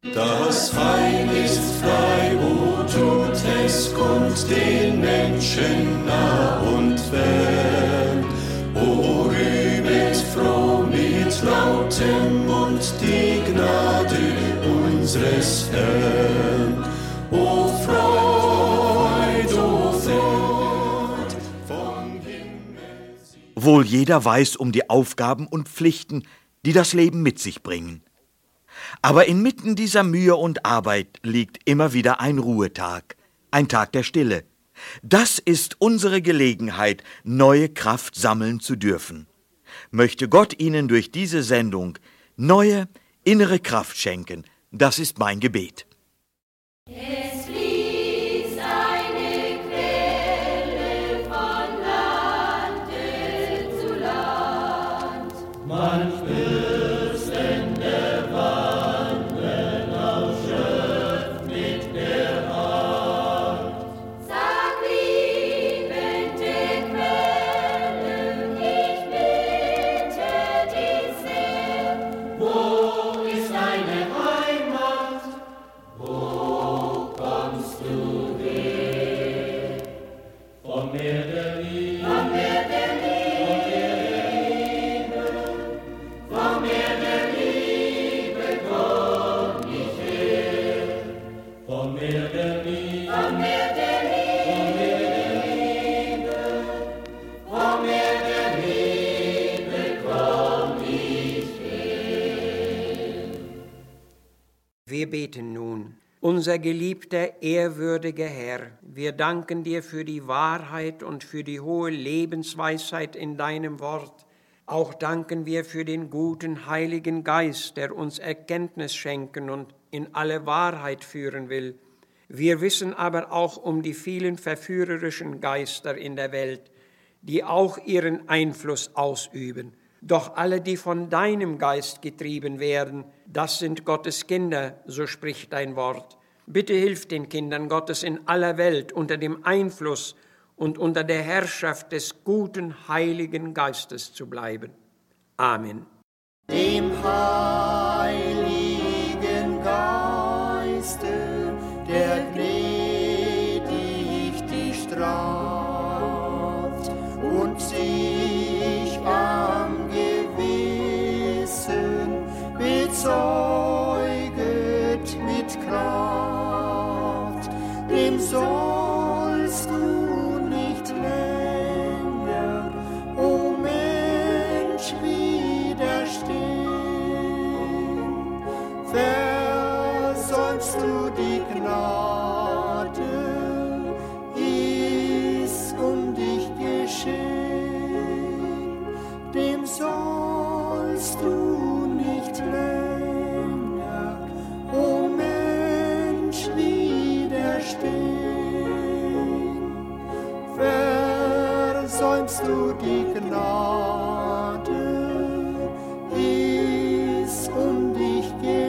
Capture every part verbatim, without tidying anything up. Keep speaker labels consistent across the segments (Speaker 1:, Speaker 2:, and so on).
Speaker 1: Das Heil ist frei, o tut es kund den Menschen nah und fern. O rühmet froh mit lautem Mund die Gnade unseres Herrn. O Freud, o Freud, vom Himmel.
Speaker 2: Wohl jeder weiß um die Aufgaben und Pflichten, die das Leben mit sich bringen. Aber inmitten dieser Mühe und Arbeit liegt immer wieder ein Ruhetag, ein Tag der Stille. Das ist unsere Gelegenheit, neue Kraft sammeln zu dürfen. Möchte Gott Ihnen durch diese Sendung neue innere Kraft schenken, das ist mein Gebet.
Speaker 3: Es fließt eine Quelle von Lande zu Land.
Speaker 1: Man
Speaker 4: Wir beten nun. Unser geliebter, ehrwürdiger Herr, wir danken dir für die Wahrheit und für die hohe Lebensweisheit in deinem Wort. Auch danken wir für den guten Heiligen Geist, der uns Erkenntnis schenken und in alle Wahrheit führen will. Wir wissen aber auch um die vielen verführerischen Geister in der Welt, die auch ihren Einfluss ausüben. Doch alle, die von deinem Geist getrieben werden, das sind Gottes Kinder, so spricht dein Wort. Bitte hilf den Kindern Gottes in aller Welt unter dem Einfluss und unter der Herrschaft des guten Heiligen Geistes zu bleiben. Amen.
Speaker 5: Dem Heiligen Geiste, der gnädig dich straft und sich am bezeuget mit Kraft, dem sollst du nicht länger, o Mensch, widerstehen. Versäumst du die Gnade, ist um dich geschehen, dem sollst du nicht länger, o Mensch, widerstehen. Versäumst du die Gnade, ist um dich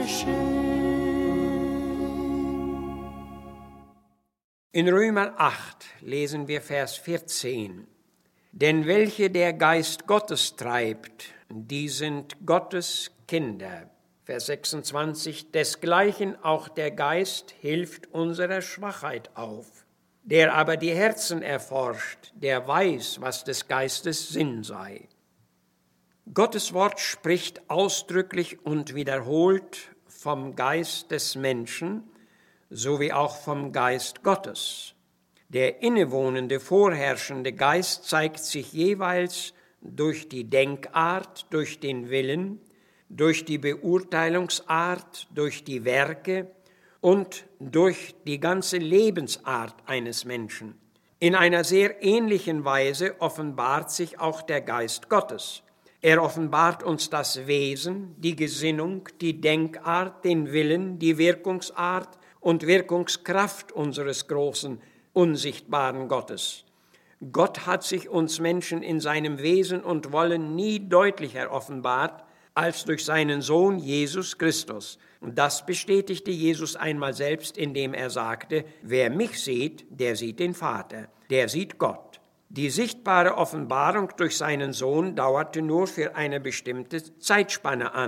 Speaker 5: geschehen.
Speaker 4: In Römer acht lesen wir Vers vierzehn. Denn welche der Geist Gottes treibt, die sind Gottes Kinder. Vers sechsundzwanzig, desgleichen auch der Geist hilft unserer Schwachheit auf. Der aber die Herzen erforscht, der weiß, was des Geistes Sinn sei. Gottes Wort spricht ausdrücklich und wiederholt vom Geist des Menschen, sowie auch vom Geist Gottes. Der innewohnende, vorherrschende Geist zeigt sich jeweils durch die Denkart, durch den Willen, durch die Beurteilungsart, durch die Werke und durch die ganze Lebensart eines Menschen. In einer sehr ähnlichen Weise offenbart sich auch der Geist Gottes. Er offenbart uns das Wesen, die Gesinnung, die Denkart, den Willen, die Wirkungsart und Wirkungskraft unseres großen, unsichtbaren Gottes. Gott hat sich uns Menschen in seinem Wesen und Wollen nie deutlicher offenbart als durch seinen Sohn Jesus Christus. Und das bestätigte Jesus einmal selbst, indem er sagte, wer mich sieht, der sieht den Vater, der sieht Gott. Die sichtbare Offenbarung durch seinen Sohn dauerte nur für eine bestimmte Zeitspanne an.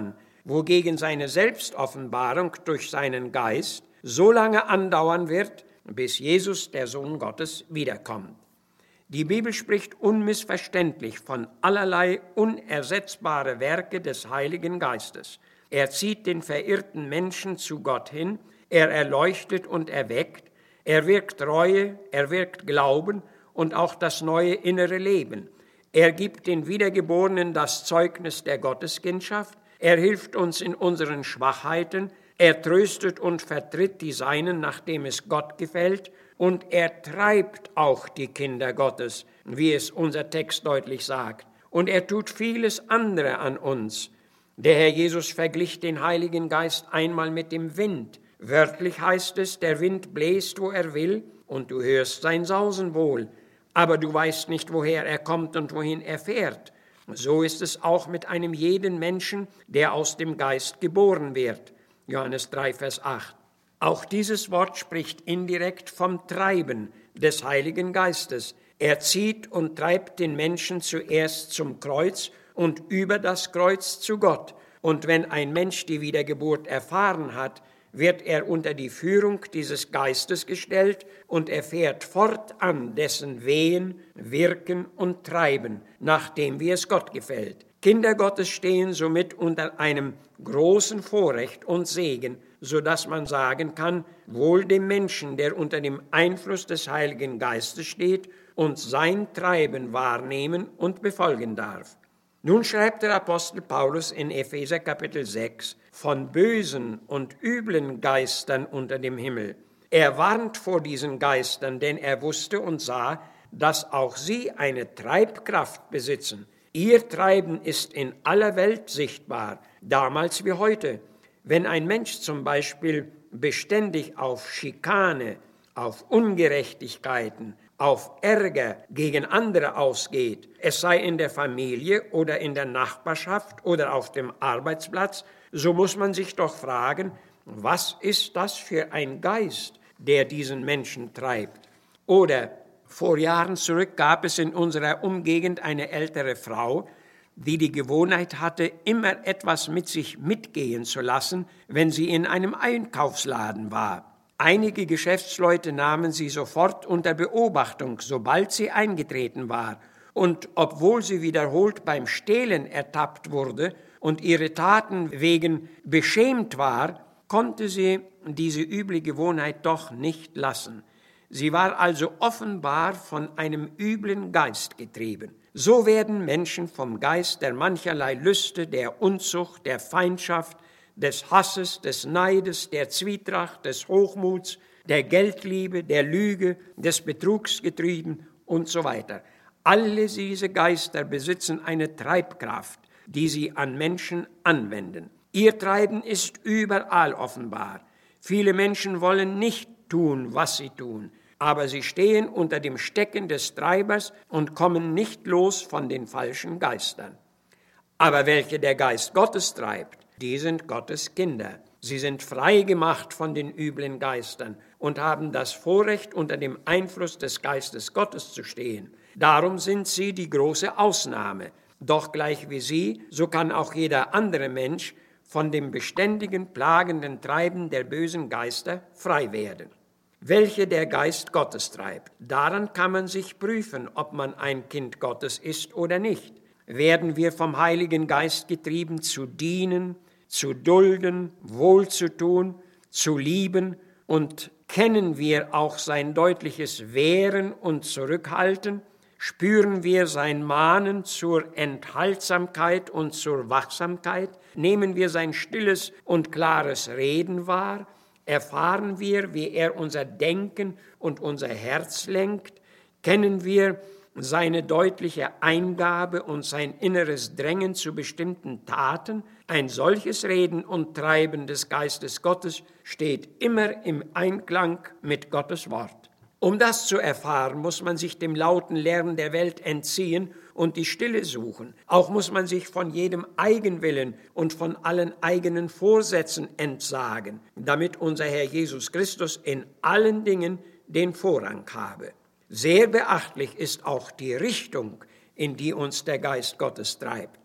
Speaker 4: wogegen seine Selbstoffenbarung durch seinen Geist so lange andauern wird, bis Jesus, der Sohn Gottes, wiederkommt. Die Bibel spricht unmissverständlich von allerlei unersetzbare Werke des Heiligen Geistes. Er zieht den verirrten Menschen zu Gott hin, er erleuchtet und erweckt, er wirkt Reue, er wirkt Glauben und auch das neue innere Leben. Er gibt den Wiedergeborenen das Zeugnis der Gotteskindschaft, er hilft uns in unseren Schwachheiten, er tröstet und vertritt die Seinen, nachdem es Gott gefällt, und er treibt auch die Kinder Gottes, wie es unser Text deutlich sagt. Und er tut vieles andere an uns. Der Herr Jesus verglich den Heiligen Geist einmal mit dem Wind. Wörtlich heißt es, der Wind bläst, wo er will, und du hörst sein Sausen wohl, aber du weißt nicht, woher er kommt und wohin er fährt. So ist es auch mit einem jeden Menschen, der aus dem Geist geboren wird. Johannes drei, Vers acht. Auch dieses Wort spricht indirekt vom Treiben des Heiligen Geistes. Er zieht und treibt den Menschen zuerst zum Kreuz und über das Kreuz zu Gott. Und wenn ein Mensch die Wiedergeburt erfahren hat, wird er unter die Führung dieses Geistes gestellt und erfährt fortan dessen Wehen, Wirken und Treiben, nachdem wie es Gott gefällt. Kinder Gottes stehen somit unter einem großen Vorrecht und Segen, sodass man sagen kann, wohl dem Menschen, der unter dem Einfluss des Heiligen Geistes steht und sein Treiben wahrnehmen und befolgen darf. Nun schreibt der Apostel Paulus in Epheser Kapitel sechs von bösen und üblen Geistern unter dem Himmel. Er warnt vor diesen Geistern, denn er wusste und sah, dass auch sie eine Treibkraft besitzen. Ihr Treiben ist in aller Welt sichtbar, damals wie heute. Wenn ein Mensch zum Beispiel beständig auf Schikane, auf Ungerechtigkeiten, auf Ärger gegen andere ausgeht, es sei in der Familie oder in der Nachbarschaft oder auf dem Arbeitsplatz, so muss man sich doch fragen, was ist das für ein Geist, der diesen Menschen treibt? Oder vor Jahren zurück gab es in unserer Umgegend eine ältere Frau, die die Gewohnheit hatte, immer etwas mit sich mitgehen zu lassen, wenn sie in einem Einkaufsladen war. Einige Geschäftsleute nahmen sie sofort unter Beobachtung, sobald sie eingetreten war. Und obwohl sie wiederholt beim Stehlen ertappt wurde und ihre Taten wegen beschämt war, konnte sie diese üble Gewohnheit doch nicht lassen. Sie war also offenbar von einem üblen Geist getrieben. So werden Menschen vom Geist der mancherlei Lüste, der Unzucht, der Feindschaft, des Hasses, des Neides, der Zwietracht, des Hochmuts, der Geldliebe, der Lüge, des Betrugs getrieben und so weiter. Alle diese Geister besitzen eine Treibkraft, die sie an Menschen anwenden. Ihr Treiben ist überall offenbar. Viele Menschen wollen nicht tun, was sie tun, aber sie stehen unter dem Stecken des Treibers und kommen nicht los von den falschen Geistern. Aber welche der Geist Gottes treibt, die sind Gottes Kinder. Sie sind frei gemacht von den üblen Geistern und haben das Vorrecht, unter dem Einfluss des Geistes Gottes zu stehen. Darum sind sie die große Ausnahme. Doch gleich wie sie, so kann auch jeder andere Mensch von dem beständigen, plagenden Treiben der bösen Geister frei werden. Welche der Geist Gottes treibt, daran kann man sich prüfen, ob man ein Kind Gottes ist oder nicht. Werden wir vom Heiligen Geist getrieben, zu dienen, zu dulden, wohlzutun, zu lieben, und kennen wir auch sein deutliches Wehren und Zurückhalten? Spüren wir sein Mahnen zur Enthaltsamkeit und zur Wachsamkeit? Nehmen wir sein stilles und klares Reden wahr? Erfahren wir, wie er unser Denken und unser Herz lenkt? Kennen wir seine deutliche Eingabe und sein inneres Drängen zu bestimmten Taten? Ein solches Reden und Treiben des Geistes Gottes steht immer im Einklang mit Gottes Wort. Um das zu erfahren, muss man sich dem lauten Lärm der Welt entziehen und die Stille suchen. Auch muss man sich von jedem Eigenwillen und von allen eigenen Vorsätzen entsagen, damit unser Herr Jesus Christus in allen Dingen den Vorrang habe. Sehr beachtlich ist auch die Richtung, in die uns der Geist Gottes treibt.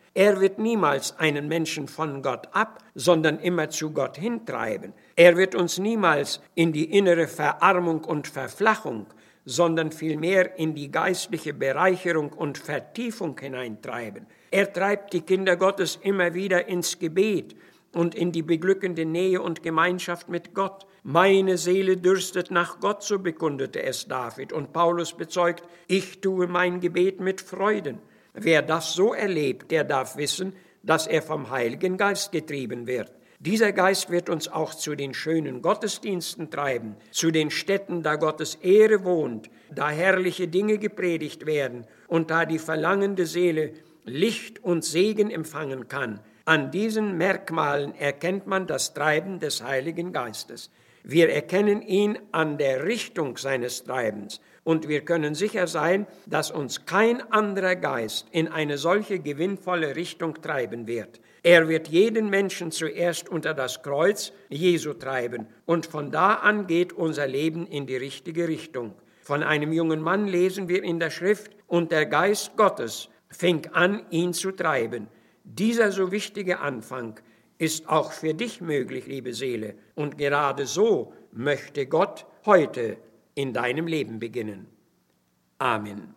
Speaker 4: Er wird niemals einen Menschen von Gott ab, sondern immer zu Gott hintreiben. Er wird uns niemals in die innere Verarmung und Verflachung, sondern vielmehr in die geistliche Bereicherung und Vertiefung hineintreiben. Er treibt die Kinder Gottes immer wieder ins Gebet und in die beglückende Nähe und Gemeinschaft mit Gott. Meine Seele dürstet nach Gott, so bekundete es David. Und Paulus bezeugt, ich tue mein Gebet mit Freuden. Wer das so erlebt, der darf wissen, dass er vom Heiligen Geist getrieben wird. Dieser Geist wird uns auch zu den schönen Gottesdiensten treiben, zu den Stätten, da Gottes Ehre wohnt, da herrliche Dinge gepredigt werden und da die verlangende Seele Licht und Segen empfangen kann. An diesen Merkmalen erkennt man das Treiben des Heiligen Geistes. Wir erkennen ihn an der Richtung seines Treibens und wir können sicher sein, dass uns kein anderer Geist in eine solche gewinnvolle Richtung treiben wird. Er wird jeden Menschen zuerst unter das Kreuz Jesu treiben und von da an geht unser Leben in die richtige Richtung. Von einem jungen Mann lesen wir in der Schrift, und der Geist Gottes fing an, ihn zu treiben. Dieser so wichtige Anfang ist auch für dich möglich, liebe Seele. Und gerade so möchte Gott heute in deinem Leben beginnen. Amen.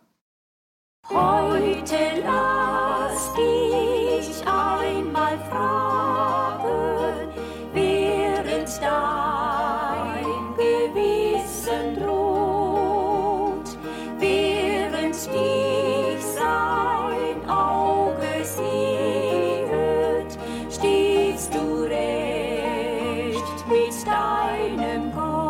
Speaker 3: Heute lass dich einmal fragen, während dein Gewissen droht, während dich sein Auge sieht, stehst du recht mit deinem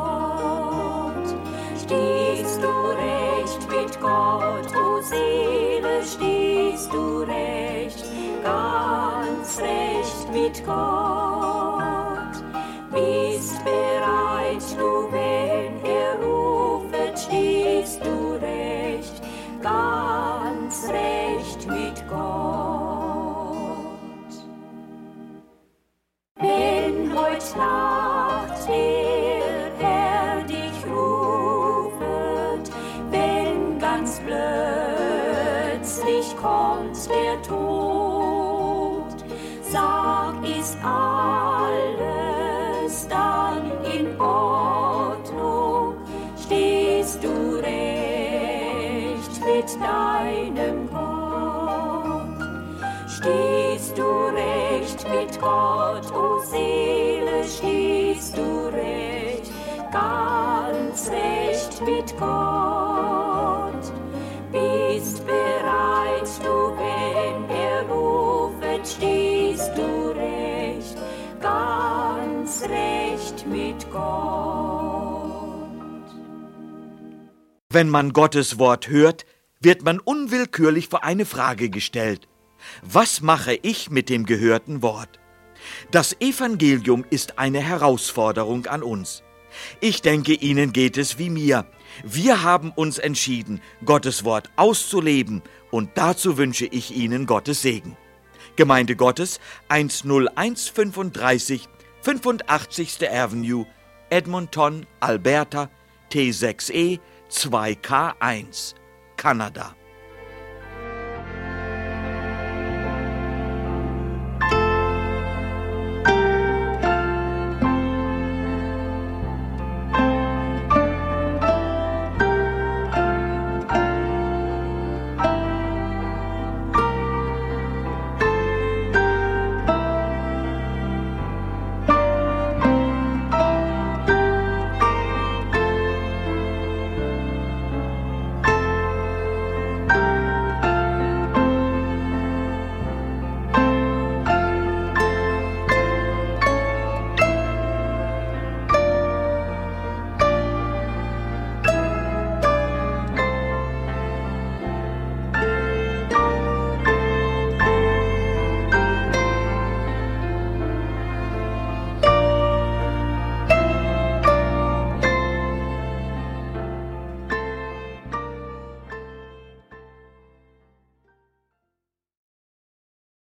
Speaker 3: Gott, stehst du recht mit Gott, o Seele, stehst du recht, ganz recht mit Gott, bist bereit, du, wenn er rufet, stehst du recht, ganz recht mit Gott. Wenn heut Nacht der Herr dich rufet, wenn ganz plötzlich kommt der Tod, sag, ist alles dann in Ordnung, stehst du recht mit deinem Gott, stehst du recht mit Gott, o Seele, stehst du recht, ganz recht mit Gott, bist bereit, du, wenn er rufet, stehst du recht, ganz recht mit Gott.
Speaker 2: Wenn man Gottes Wort hört, wird man unwillkürlich vor eine Frage gestellt. Was mache ich mit dem gehörten Wort? Das Evangelium ist eine Herausforderung an uns. Ich denke, Ihnen geht es wie mir. Wir haben uns entschieden, Gottes Wort auszuleben, und dazu wünsche ich Ihnen Gottes Segen. Gemeinde Gottes, eins null eins fünfunddreißig, fünfundachtzigste Avenue, Edmonton, Alberta, T sechs E zwei K eins, Kanada.